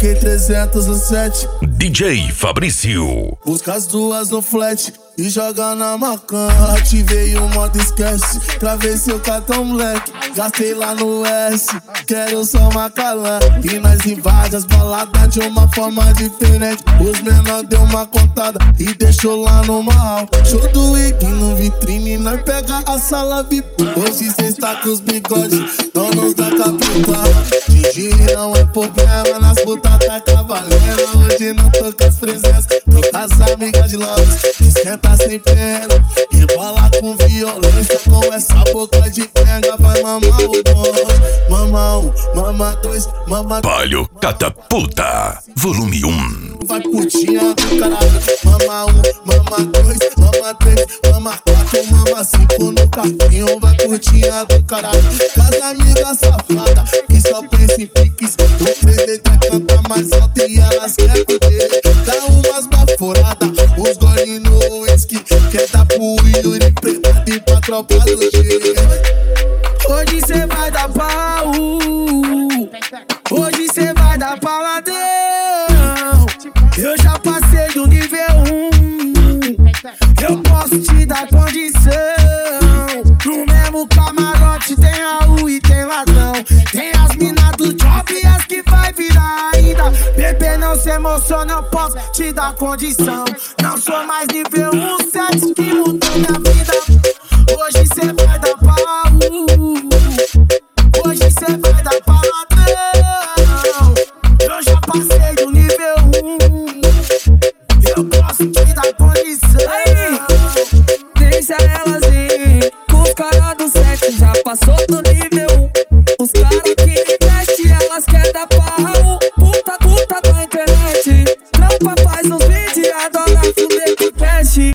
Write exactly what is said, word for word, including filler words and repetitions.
K trezentos e sete. D J Fabrício. Busca as duas no flat e joga na macana. Ativei o modo esquece, travei seu cartão moleque. Gastei lá no S, quero só macalã. E nós invade as baladas de uma forma diferente. Os menor deu uma contada e deixou lá no mal. Show do Ig no vitrine, nós pega a sala V I P. Hoje cê está com os bigodes, donos da capital. Digi não é problema, nas putas tá cavalendo. Hoje não tô com as presenças, tô com as amigas de Lopes. Esquenta sem pena, rebola com violência. Com essa boca de pega, vai mamar o dois, mama um, mama dois, mama três. Palio Catapulta, volume um. Vai putinha do caralho, mama um, mama dois, mama três, mama quatro, mama cinco no carrinho. Vai putinha do caralho, das amigas safadas que só pensa em piques. O três quer cantar mais alto e elas querem poder. Dá umas baforadas, os goles no whisky. Quer dar pro Yuri Preta e pra tropa do G. Hoje cê vai dar pau, hoje cê vai dar pau ladrão. Eu já passei do nível um, eu posso te dar condição. No mesmo camarote tem a U e tem ladrão. Tem as minas do job e as que vai virar ainda. Bebê, não se emociona, eu posso te dar condição. Não sou mais nível um, sete que mudou minha vida. Hoje cê vai dar pau, hoje cê vai dar pau ladrão. Eu já passei do nível um, eu posso te dar condição. Aí, deixa elas ir, com os caras do sete já passou do nível um. Os caras que investem, elas querem dar pau. Puta, puta da internet, trampa faz uns vídeos e adora